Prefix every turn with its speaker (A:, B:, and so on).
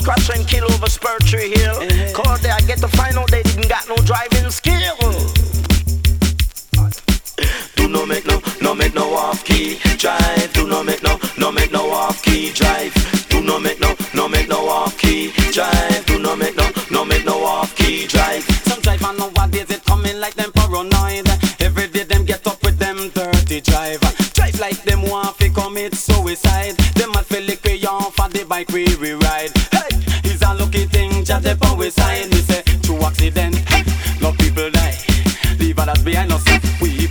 A: scratch and kill over Spurtree Hill. Cause there I get to find out they didn't got no driving skill. Do no make no off key drive. Do no make no off key drive. Do no make no off key drive. Do no make no off key drive.
B: Some driver nowadays it coming like them paranoid. Every day them get up with them dirty driver. Drive like them want to commit suicide. Them must feel like we on for the bike we ride. Hey, it's a lucky thing just up on we side. We say through accident, no people die. Leave others behind us. We